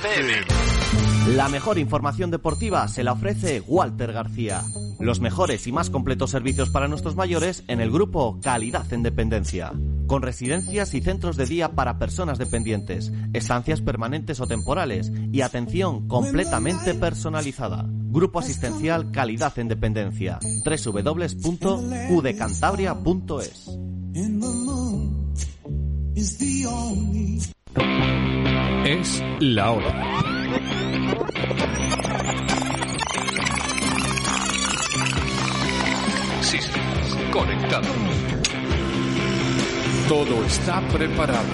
FM. La mejor información deportiva se la ofrece Walter García. Los mejores y más completos servicios para nuestros mayores en el grupo Calidad en Dependencia. Con residencias y centros de día para personas dependientes, estancias permanentes o temporales y atención completamente personalizada. Grupo asistencial Calidad en Dependencia. www.udecantabria.es. Es la hora. Sistemas conectados. Todo está preparado.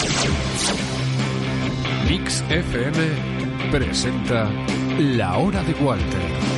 Mix FM presenta La Hora de Walter.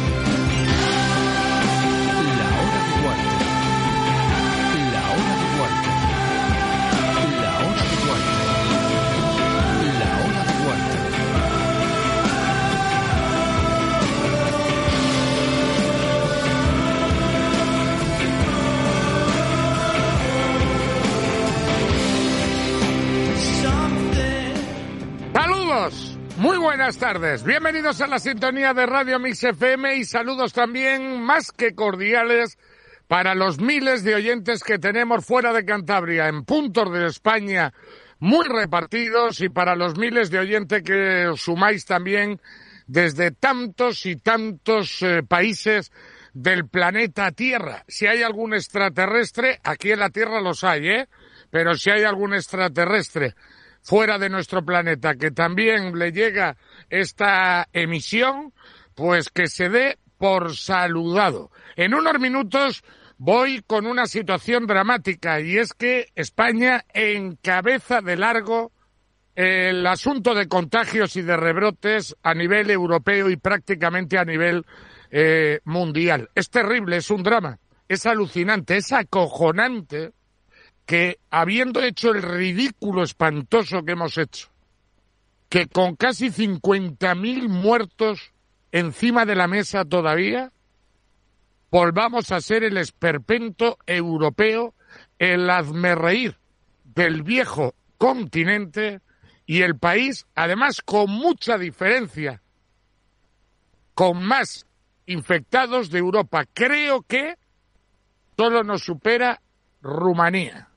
Muy buenas tardes, bienvenidos a la sintonía de Radio Mix FM y saludos también más que cordiales para los miles de oyentes que tenemos fuera de Cantabria, en puntos de España muy repartidos, y para los miles de oyentes que os sumáis también desde tantos y tantos países del planeta Tierra. Si hay algún extraterrestre, aquí en la Tierra los hay, pero si hay algún extraterrestre fuera de nuestro planeta que también le llega esta emisión, pues que se dé por saludado. En unos minutos voy con una situación dramática, y es que España encabeza de largo el asunto de contagios y de rebrotes a nivel europeo y prácticamente a nivel mundial. Es terrible, es un drama, es alucinante, es acojonante que, habiendo hecho el ridículo espantoso que hemos hecho, que con casi 50.000 muertos encima de la mesa todavía, volvamos a ser el esperpento europeo, el hazmerreír del viejo continente, y el país, además con mucha diferencia, con más infectados de Europa. Creo que solo nos supera Rumanía,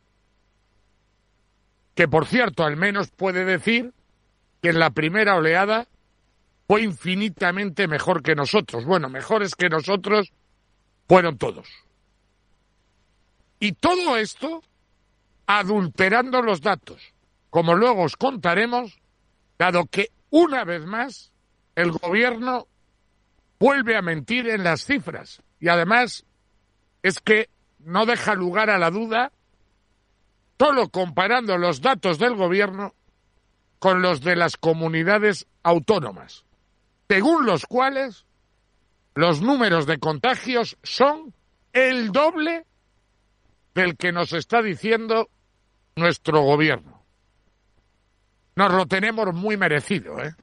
que por cierto al menos puede decir que en la primera oleada fue infinitamente mejor que nosotros. Bueno, mejores que nosotros fueron todos. Y todo esto adulterando los datos, como luego os contaremos, dado que una vez más el gobierno vuelve a mentir en las cifras. Y además es que no deja lugar a la duda, solo comparando los datos del gobierno con los de las comunidades autónomas, según los cuales los números de contagios son el doble del que nos está diciendo nuestro gobierno. Nos lo tenemos muy merecido, ¿eh?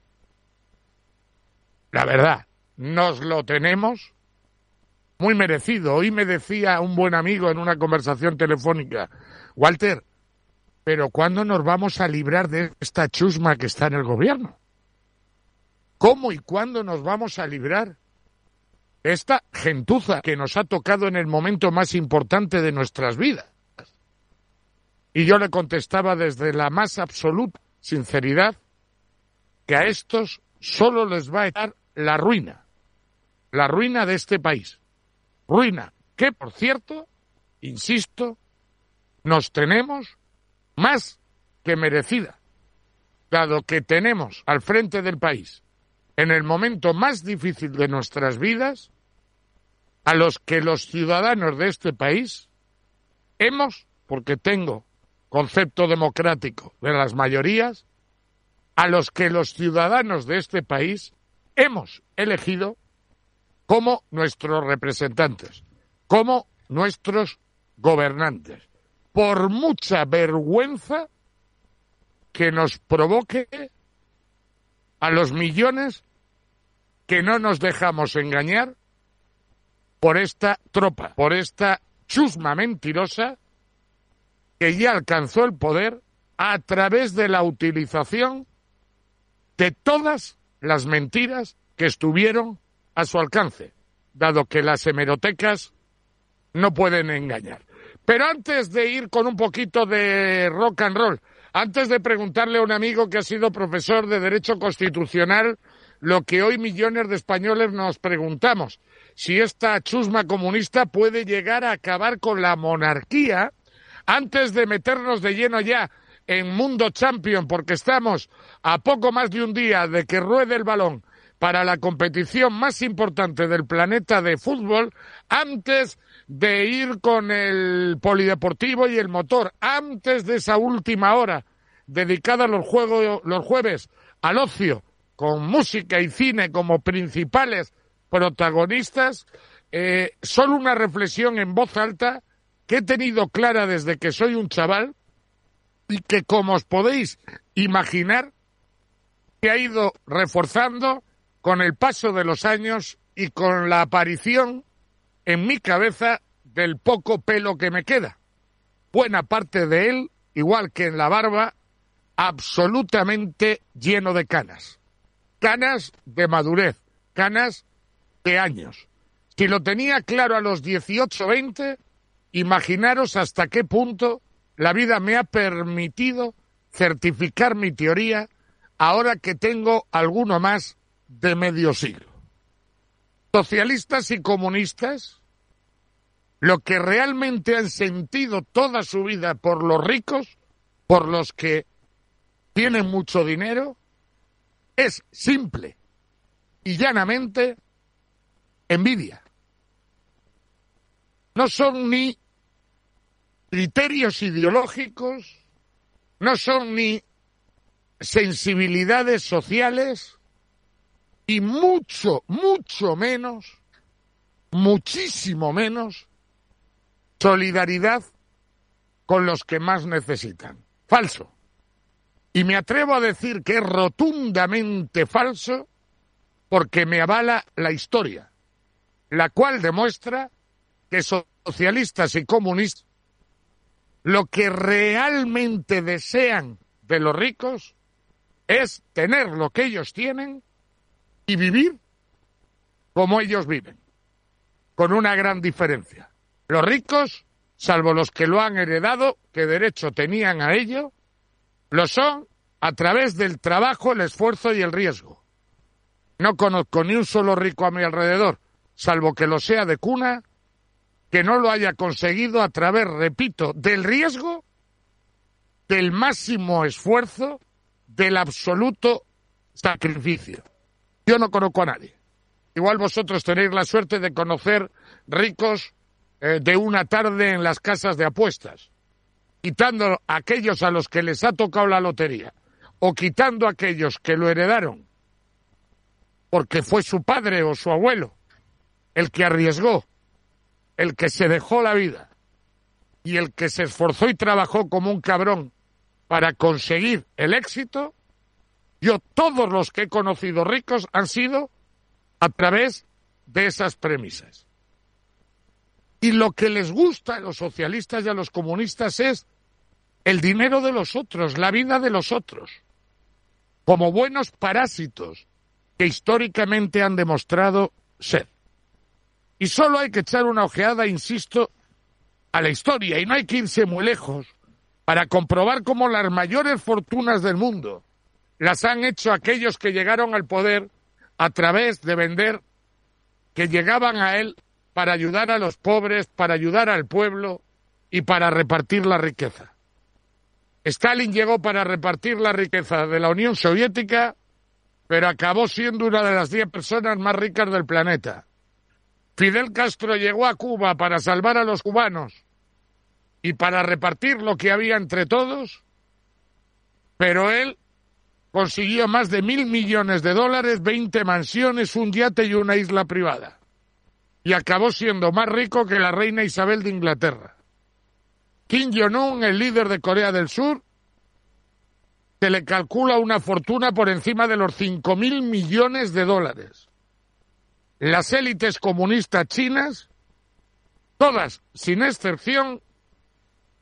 La verdad, nos lo tenemos muy merecido. Hoy me decía un buen amigo en una conversación telefónica: Walter, ¿pero cuándo nos vamos a librar de esta chusma que está en el gobierno? ¿Cómo y cuándo nos vamos a librar de esta gentuza que nos ha tocado en el momento más importante de nuestras vidas? Y yo le contestaba desde la más absoluta sinceridad que a estos solo les va a echar la ruina de este país. Ruina que, por cierto, insisto, nos tenemos más que merecida, dado que tenemos al frente del país, en el momento más difícil de nuestras vidas, a los que los ciudadanos de este país hemos, porque tengo concepto democrático de las mayorías, a los que los ciudadanos de este país hemos elegido como nuestros representantes, como nuestros gobernantes, por mucha vergüenza que nos provoque a los millones que no nos dejamos engañar por esta tropa, por esta chusma mentirosa que ya alcanzó el poder a través de la utilización de todas las mentiras que estuvieron a su alcance, dado que las hemerotecas no pueden engañar. Pero antes de ir con un poquito de rock and roll, antes de preguntarle a un amigo que ha sido profesor de Derecho Constitucional lo que hoy millones de españoles nos preguntamos, si esta chusma comunista puede llegar a acabar con la monarquía, antes de meternos de lleno ya en Mundo Champion, porque estamos a poco más de un día de que ruede el balón para la competición más importante del planeta de fútbol, antes de ir con el polideportivo y el motor, antes de esa última hora dedicada a los jueves al ocio, con música y cine como principales protagonistas, solo una reflexión en voz alta que he tenido clara desde que soy un chaval y que, como os podéis imaginar, se ha ido reforzando con el paso de los años y con la aparición en mi cabeza del poco pelo que me queda. Buena parte de él, igual que en la barba, absolutamente lleno de canas. Canas de madurez, canas de años. Si lo tenía claro a los 18, 20, imaginaros hasta qué punto la vida me ha permitido certificar mi teoría ahora que tengo alguno más de medio siglo. Socialistas y comunistas, lo que realmente han sentido toda su vida por los ricos, por los que tienen mucho dinero, es simple y llanamente envidia. No son ni criterios ideológicos, no son ni sensibilidades sociales y mucho menos, muchísimo menos, solidaridad con los que más necesitan. Falso. Y me atrevo a decir que es rotundamente falso porque me avala la historia, la cual demuestra que socialistas y comunistas lo que realmente desean de los ricos es tener lo que ellos tienen y vivir como ellos viven, con una gran diferencia. Los ricos, salvo los que lo han heredado, que derecho tenían a ello, lo son a través del trabajo, el esfuerzo y el riesgo. No conozco ni un solo rico a mi alrededor, salvo que lo sea de cuna, que no lo haya conseguido a través, repito, del riesgo, del máximo esfuerzo, del absoluto sacrificio. Yo no conozco a nadie. Igual vosotros tenéis la suerte de conocer ricos de una tarde en las casas de apuestas, quitando a aquellos a los que les ha tocado la lotería, o quitando a aquellos que lo heredaron, porque fue su padre o su abuelo el que arriesgó, el que se dejó la vida y el que se esforzó y trabajó como un cabrón para conseguir el éxito. Yo, todos los que he conocido ricos han sido a través de esas premisas. Y lo que les gusta a los socialistas y a los comunistas es el dinero de los otros, la vida de los otros, como buenos parásitos que históricamente han demostrado ser. Y solo hay que echar una ojeada, insisto, a la historia, y no hay que irse muy lejos para comprobar cómo las mayores fortunas del mundo las han hecho aquellos que llegaron al poder a través de vender, que llegaban a él para ayudar a los pobres, para ayudar al pueblo y para repartir la riqueza. Stalin llegó para repartir la riqueza de la Unión Soviética, pero acabó siendo una de las 10 personas más ricas del planeta. Fidel Castro llegó a Cuba para salvar a los cubanos y para repartir lo que había entre todos, pero él consiguió más de $1.000 millones, 20 mansiones, un yate y una isla privada. Y acabó siendo más rico que la reina Isabel de Inglaterra. Kim Jong-un, el líder de Corea del Sur, se le calcula una fortuna por encima de los $5.000 millones. Las élites comunistas chinas, todas sin excepción,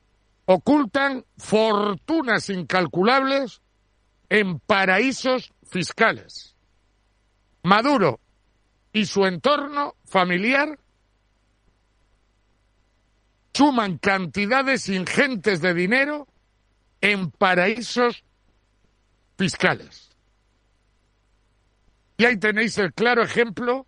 ocultan fortunas incalculables en paraísos fiscales. Maduro y su entorno familiar suman cantidades ingentes de dinero en paraísos fiscales. Y ahí tenéis el claro ejemplo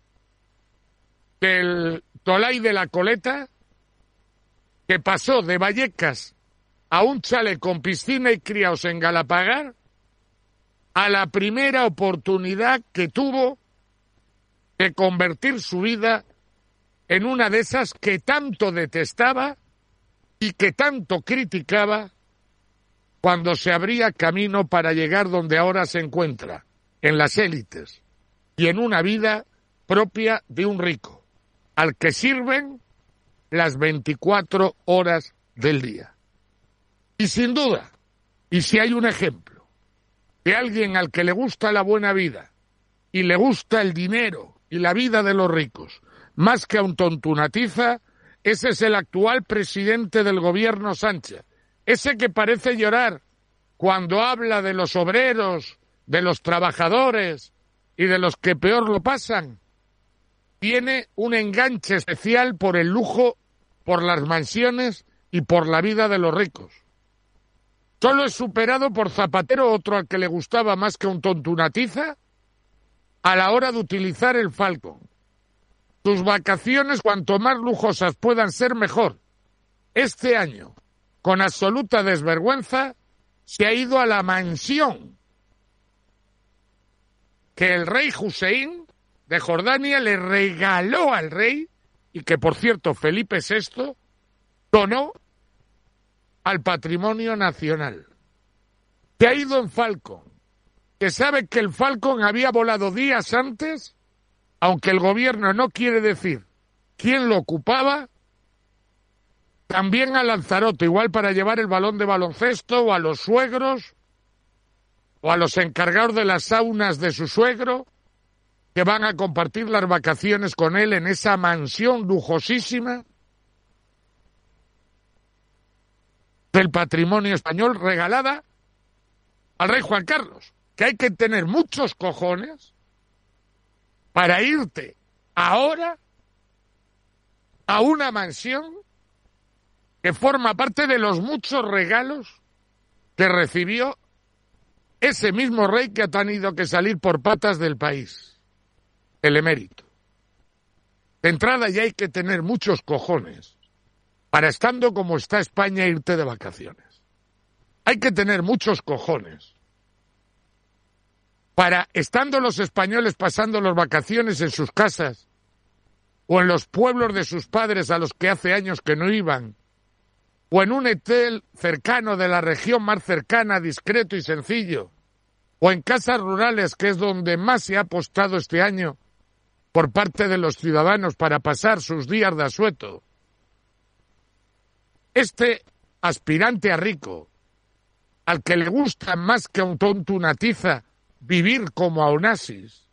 del Tolai de la Coleta, que pasó de Vallecas a un chalet con piscina y criados en Galapagar a la primera oportunidad que tuvo de convertir su vida en una de esas que tanto detestaba y que tanto criticaba cuando se abría camino para llegar donde ahora se encuentra, en las élites, y en una vida propia de un rico, al que sirven las 24 horas del día. Y sin duda, y si hay un ejemplo de alguien al que le gusta la buena vida y le gusta el dinero y la vida de los ricos, más que a un tontunatiza, ese es el actual presidente del gobierno Sánchez, ese que parece llorar cuando habla de los obreros, de los trabajadores y de los que peor lo pasan. Tiene un enganche especial por el lujo, por las mansiones y por la vida de los ricos. Solo es superado por Zapatero, otro al que le gustaba más que un tontunatiza, a la hora de utilizar el Falcon. Sus vacaciones, cuanto más lujosas puedan ser, mejor. Este año, con absoluta desvergüenza, se ha ido a la mansión que el rey Hussein de Jordania le regaló al rey, y que, por cierto, Felipe VI donó al patrimonio nacional. Se ha ido en Falcon, que sabe que el Falcon había volado días antes, aunque el gobierno no quiere decir quién lo ocupaba, también a Lanzarote, igual para llevar el balón de baloncesto, o a los suegros, o a los encargados de las saunas de su suegro, que van a compartir las vacaciones con él en esa mansión lujosísima del patrimonio español, regalada al rey Juan Carlos, que hay que tener muchos cojones para irte ahora a una mansión que forma parte de los muchos regalos que recibió ese mismo rey que ha tenido que salir por patas del país, el emérito. De entrada ya hay que tener muchos cojones para, estando como está España, irte de vacaciones. Hay que tener muchos cojones para, estando los españoles pasando las vacaciones en sus casas o en los pueblos de sus padres a los que hace años que no iban, o en un hotel cercano de la región más cercana, discreto y sencillo, o en casas rurales, que es donde más se ha apostado este año por parte de los ciudadanos para pasar sus días de asueto. Este aspirante a rico, al que le gusta más que a un tonto una tiza vivir como a Onassis,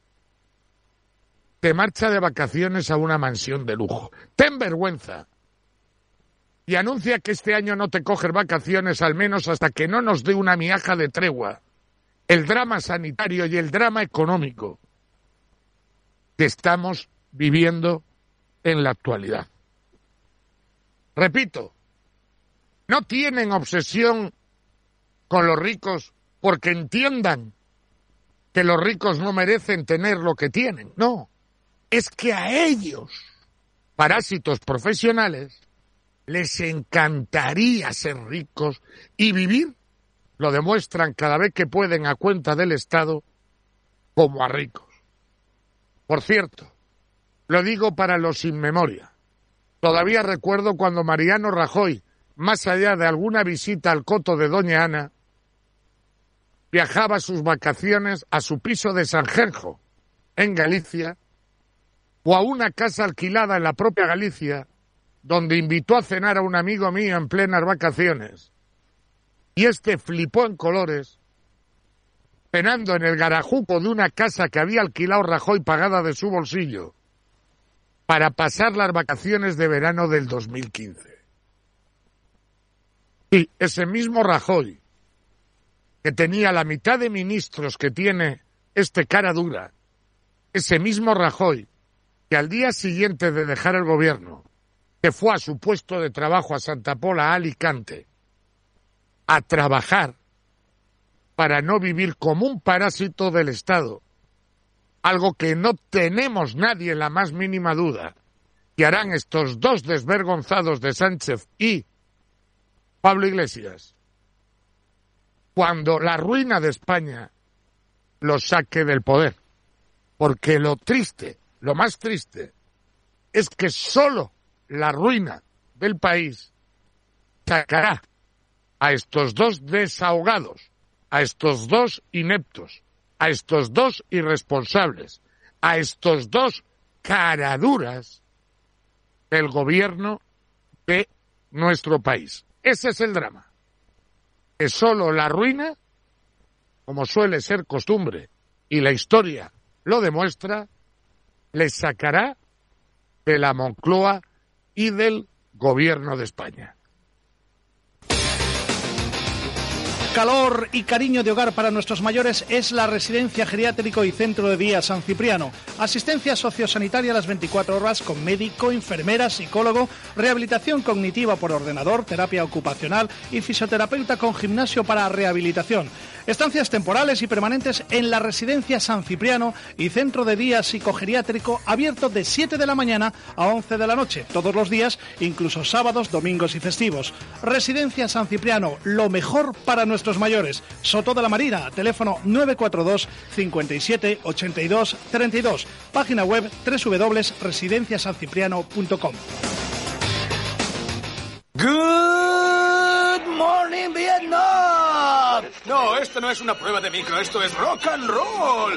te marcha de vacaciones a una mansión de lujo. Ten vergüenza. Y anuncia que este año no te coges vacaciones, al menos hasta que no nos dé una miaja de tregua el drama sanitario y el drama económico que estamos viviendo en la actualidad. Repito, no tienen obsesión con los ricos porque entiendan que los ricos no merecen tener lo que tienen. No, es que a ellos, parásitos profesionales, les encantaría ser ricos y vivir, lo demuestran cada vez que pueden a cuenta del Estado, como a ricos. Por cierto, lo digo para los sin memoria. Todavía recuerdo cuando Mariano Rajoy, más allá de alguna visita al coto de Doña Ana, viajaba a sus vacaciones a su piso de Sanjenjo, en Galicia, o a una casa alquilada en la propia Galicia, donde invitó a cenar a un amigo mío en plenas vacaciones. Y este flipó en colores, cenando en el garajuco de una casa que había alquilado Rajoy pagada de su bolsillo, para pasar las vacaciones de verano del 2015. Y ese mismo Rajoy, que tenía la mitad de ministros que tiene este cara dura, ese mismo Rajoy, que al día siguiente de dejar el gobierno, que fue a su puesto de trabajo a Santa Pola, a Alicante, a trabajar para no vivir como un parásito del Estado, algo que no tenemos nadie la más mínima duda que harán estos dos desvergonzados de Sánchez y Pablo Iglesias, cuando la ruina de España los saque del poder. Porque lo triste, lo más triste, es que solo la ruina del país sacará a estos dos desahogados, a estos dos ineptos, a estos dos irresponsables, a estos dos caraduras del gobierno de nuestro país. Ese es el drama. Que solo la ruina, como suele ser costumbre, y la historia lo demuestra, les sacará de la Moncloa y del gobierno de España. Calor y cariño de hogar para nuestros mayores es la Residencia Geriátrico y Centro de Día San Cipriano. Asistencia sociosanitaria a las 24 horas con médico, enfermera, psicólogo, rehabilitación cognitiva por ordenador, terapia ocupacional y fisioterapeuta con gimnasio para rehabilitación. Estancias temporales y permanentes en la Residencia San Cipriano y Centro de Día Psicogeriátrico, abierto de 7 de la mañana a 11 de la noche, todos los días, incluso sábados, domingos y festivos. Residencia San Cipriano, lo mejor para nuestros mayores. Soto de la Marina, teléfono 942 57 82 32. Página web www.residenciasancipriano.com. Good morning, Vietnam. No, esto no es una prueba de micro, esto es rock and roll.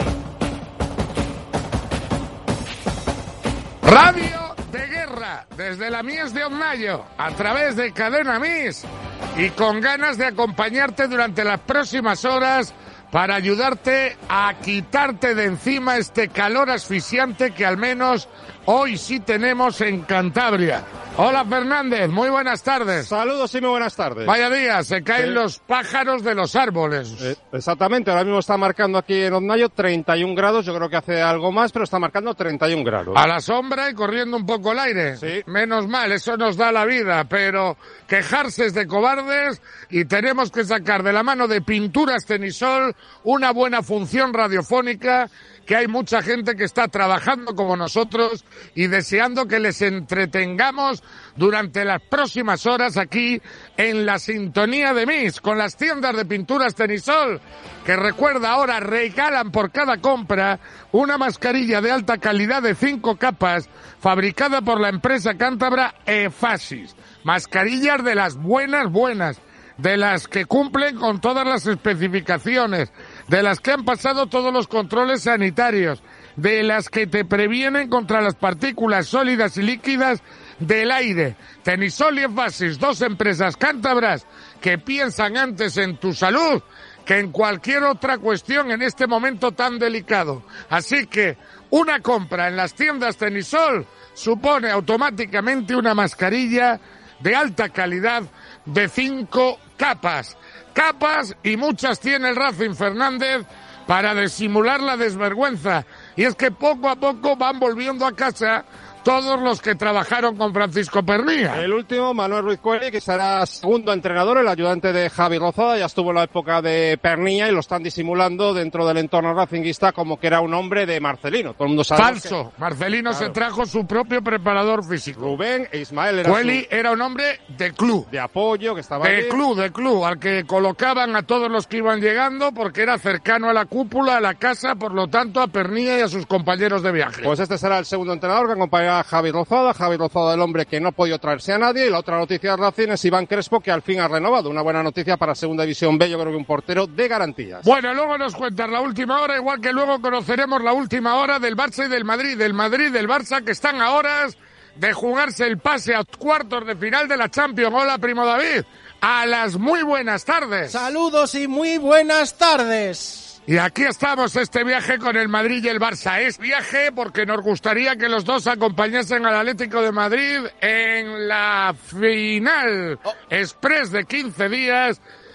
Radio de Guerra, desde la Mies de Omnayo, a través de Cadena Mies, y con ganas de acompañarte durante las próximas horas para ayudarte a quitarte de encima este calor asfixiante que al menos hoy sí tenemos en Cantabria. Hola Fernández, muy buenas tardes. Saludos y muy buenas tardes. Vaya día, se caen los pájaros de los árboles. Exactamente, ahora mismo está marcando aquí en Omnayo 31 grados, yo creo que hace algo más, pero está marcando 31 grados. A la sombra y corriendo un poco el aire. Sí. Menos mal, eso nos da la vida, pero quejarse es de cobardes y tenemos que sacar de la mano de Pinturas Tenisol una buena función radiofónica, que hay mucha gente que está trabajando como nosotros y deseando que les entretengamos durante las próximas horas aquí en la sintonía de Mies, con las tiendas de Pinturas Tenisol, que recuerda ahora regalan por cada compra una mascarilla de alta calidad de 5 capas fabricada por la empresa cántabra Efasis. Mascarillas de las buenas, de las que cumplen con todas las especificaciones, de las que han pasado todos los controles sanitarios, de las que te previenen contra las partículas sólidas y líquidas del aire. Tenisol y Efasis, dos empresas cántabras que piensan antes en tu salud que en cualquier otra cuestión en este momento tan delicado. Así que una compra en las tiendas Tenisol supone automáticamente una mascarilla de alta calidad de 5 capas. Capas y muchas tiene el Racing, Fernández, para disimular la desvergüenza. Y es que poco a poco van volviendo a casa todos los que trabajaron con Francisco Pernía. El último, Manuel Ruiz Cueli, que será segundo entrenador, el ayudante de Javi Lozada, ya estuvo en la época de Pernilla y lo están disimulando dentro del entorno racinguista como que era un hombre de Marcelino. Todo el mundo sabe. Falso. Que... Marcelino se trajo su propio preparador físico. Rubén e Ismael era Cueli era un hombre de club. De apoyo, que estaba de club, al que colocaban a todos los que iban llegando porque era cercano a la cúpula, a la casa, por lo tanto a Pernilla y a sus compañeros de viaje. Pues este será el segundo entrenador que acompañará a Javi Lozada, el hombre que no ha podido traerse a nadie, y la otra noticia de Racing es Iván Crespo, que al fin ha renovado. Una buena noticia para Segunda División B, yo creo que un portero de garantías. Bueno, luego nos cuentan la última hora, igual que luego conoceremos la última hora del Barça y del Madrid, del Barça, que están a horas de jugarse el pase a cuartos de final de la Champions. Hola, primo David, a las muy buenas tardes. Saludos y muy buenas tardes. Y aquí estamos, este viaje con el Madrid y el Barça. Es viaje porque nos gustaría que los dos acompañasen al Atlético de Madrid en la final express de 15 días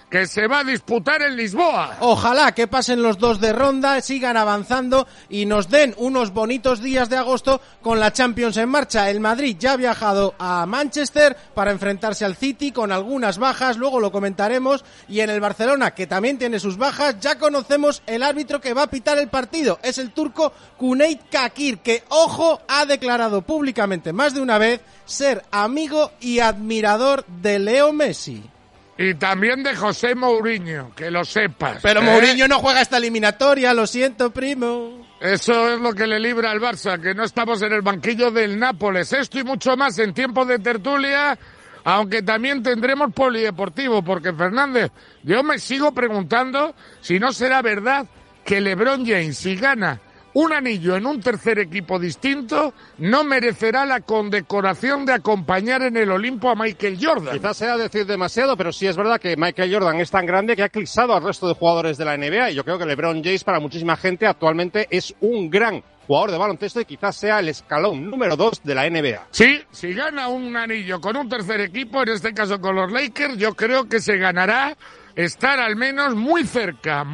que se va a disputar en Lisboa. Ojalá que pasen los 2 de ronda, sigan avanzando y nos den unos bonitos días de agosto con la Champions en marcha. El Madrid ya ha viajado a Manchester para enfrentarse al City con algunas bajas, luego lo comentaremos, y en el Barcelona, que también tiene sus bajas, ya conocemos el árbitro que va a pitar el partido. Es el turco Cüneyt Çakır, que, ojo, ha declarado públicamente más de una vez ser amigo y admirador de Leo Messi. Y también de José Mourinho, que lo sepas. Pero Mourinho no juega esta eliminatoria, lo siento, primo. Eso es lo que le libra al Barça, que no estamos en el banquillo del Nápoles. Esto y mucho más en tiempo de tertulia, aunque también tendremos polideportivo, porque Fernández, yo me sigo preguntando si no será verdad que LeBron James, si gana un anillo en un tercer equipo distinto, no merecerá la condecoración de acompañar en el Olimpo a Michael Jordan. Quizás sea decir demasiado, pero sí es verdad que Michael Jordan es tan grande que ha eclipsado al resto de jugadores de la NBA, y yo creo que LeBron James para muchísima gente actualmente es un gran jugador de baloncesto y quizás sea el escalón número 2 de la NBA. Sí, si gana un anillo con un tercer equipo, en este caso con los Lakers, yo creo que se ganará estar al menos muy cerca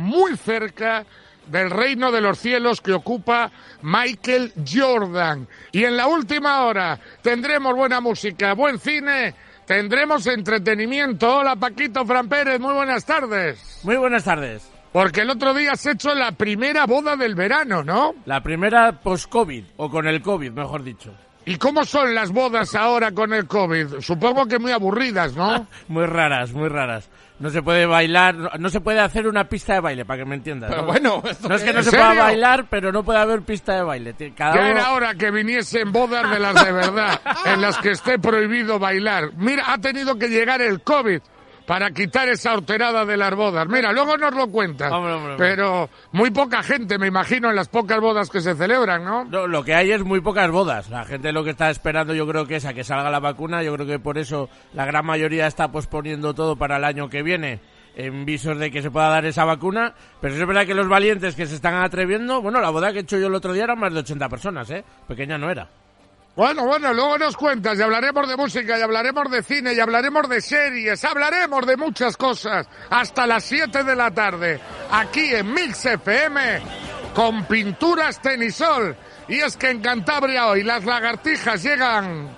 del reino de los cielos que ocupa Michael Jordan. Y en la última hora tendremos buena música, buen cine, tendremos entretenimiento. Hola, Paquito Fran Pérez, muy buenas tardes. Muy buenas tardes. Porque el otro día has hecho la primera boda del verano, ¿no? La primera post-COVID, o con el COVID, mejor dicho. ¿Y cómo son las bodas ahora con el COVID? Supongo que muy aburridas, ¿no? Muy raras, muy raras. No se puede bailar, no se puede hacer una pista de baile, para que me entiendas. Pero ¿no? bueno, no es que no se pueda bailar, pero no puede haber pista de baile. Ya era hora que viniesen bodas de las de verdad, en las que esté prohibido bailar. Mira, ha tenido que llegar el COVID para quitar esa horterada de las bodas. Mira, luego nos lo cuentas. Hombre. Pero muy poca gente, me imagino, en las pocas bodas que se celebran, ¿no? No, lo que hay es muy pocas bodas. La gente lo que está esperando, yo creo que es a que salga la vacuna. Yo creo que por eso la gran mayoría está posponiendo todo para el año que viene, en visos de que se pueda dar esa vacuna. Pero es verdad que los valientes que se están atreviendo... Bueno, la boda que he hecho yo el otro día eran más de 80 personas, ¿eh? Pequeña no era. Bueno, luego nos cuentas, y hablaremos de música, y hablaremos de cine, y hablaremos de series, hablaremos de muchas cosas, hasta las 7 de la tarde, aquí en Mix FM, con Pinturas Tenisol. Y es que en Cantabria hoy las lagartijas llegan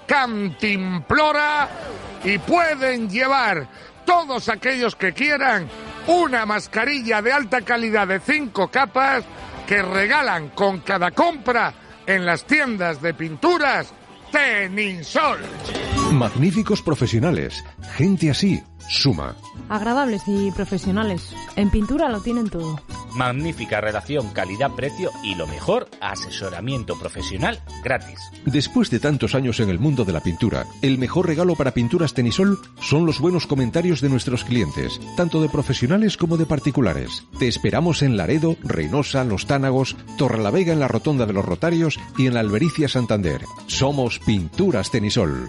cantimplora y pueden llevar todos aquellos que quieran una mascarilla de alta calidad de 5 capas que regalan con cada compra en las tiendas de pinturas Tenisol. Magníficos profesionales, gente así, suma. Agradables y profesionales, en pintura lo tienen todo. Magnífica relación calidad-precio y lo mejor, asesoramiento profesional gratis. Después de tantos años en el mundo de la pintura, el mejor regalo para Pinturas Tenisol son los buenos comentarios de nuestros clientes, tanto de profesionales como de particulares. Te esperamos en Laredo, Reynosa, Los Tánagos, Torrelavega en la Rotonda de los Rotarios y en la Albericia Santander. Somos Pinturas Tenisol.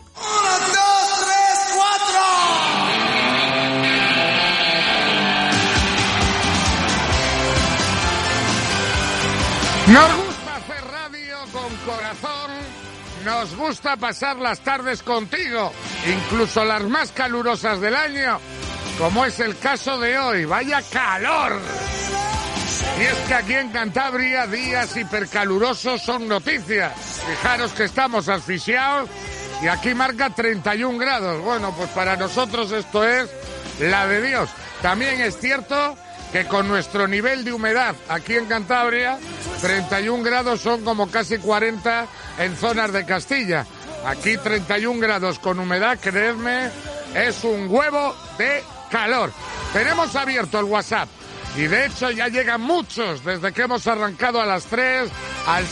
Nos gusta hacer radio con corazón, nos gusta pasar las tardes contigo, incluso las más calurosas del año, como es el caso de hoy. ¡Vaya calor! Y es que aquí en Cantabria días hipercalurosos son noticias. Fijaros que estamos asfixiados y aquí marca 31 grados. Bueno, pues para nosotros esto es la de Dios. También es cierto que con nuestro nivel de humedad aquí en Cantabria, 31 grados son como casi 40 en zonas de Castilla. Aquí 31 grados con humedad, creedme, es un huevo de calor. Tenemos abierto el WhatsApp y de hecho ya llegan muchos desde que hemos arrancado a las 3 al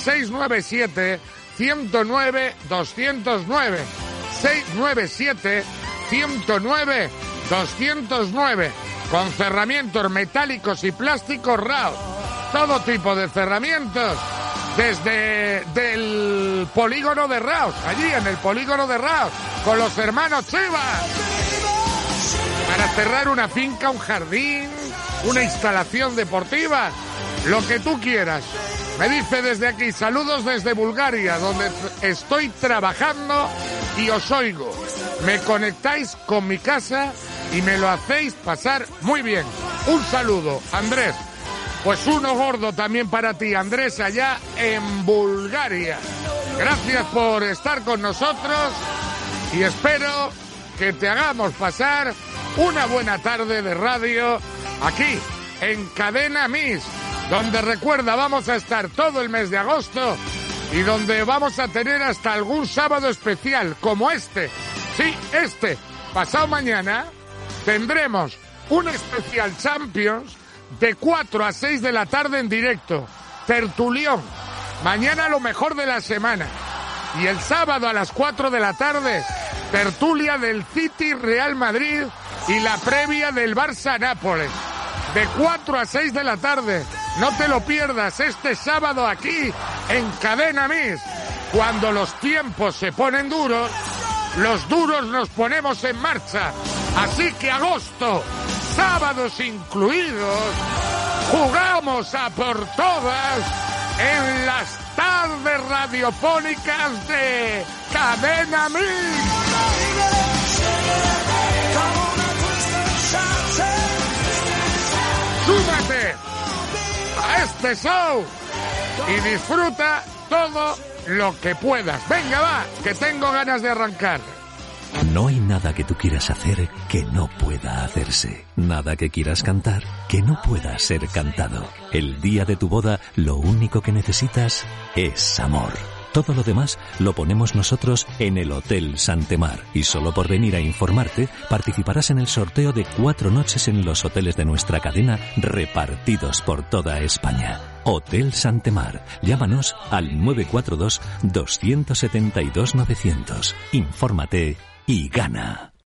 697-109-209. 697-109-209. Con cerramientos metálicos y plásticos RAOS. Todo tipo de cerramientos. Desde el polígono de RAOS. Allí en el polígono de RAOS. Con los hermanos Chivas. Para cerrar una finca, un jardín, una instalación deportiva. Lo que tú quieras. Me dice desde aquí, saludos desde Bulgaria, donde estoy trabajando y os oigo. Me conectáis con mi casa y me lo hacéis pasar muy bien. Un saludo, Andrés. Pues uno gordo también para ti, Andrés, allá en Bulgaria. Gracias por estar con nosotros y espero que te hagamos pasar una buena tarde de radio aquí en Cadena Mix, donde recuerda vamos a estar todo el mes de agosto y donde vamos a tener hasta algún sábado especial como este. Sí, pasado mañana tendremos un especial Champions de 4 a 6 de la tarde en directo. Tertulión. Mañana lo mejor de la semana. Y el sábado a las 4 de la tarde, tertulia del City Real Madrid y la previa del Barça Nápoles. De 4 a 6 de la tarde. No te lo pierdas este sábado aquí en Cadena Mix. Cuando los tiempos se ponen duros, los duros nos ponemos en marcha. Así que agosto, sábados incluidos, jugamos a por todas en las tardes radiofónicas de Cadena Mix. Súmate a este show y disfruta todo lo que puedas. Venga, va, que tengo ganas de arrancar. No hay nada que tú quieras hacer que no pueda hacerse. Nada que quieras cantar que no pueda ser cantado. El día de tu boda, lo único que necesitas es amor. Todo lo demás lo ponemos nosotros en el Hotel Santemar. Y solo por venir a informarte, participarás en el sorteo de 4 noches en los hoteles de nuestra cadena repartidos por toda España. Hotel Santemar. Llámanos al 942 272 900. Infórmate y gana.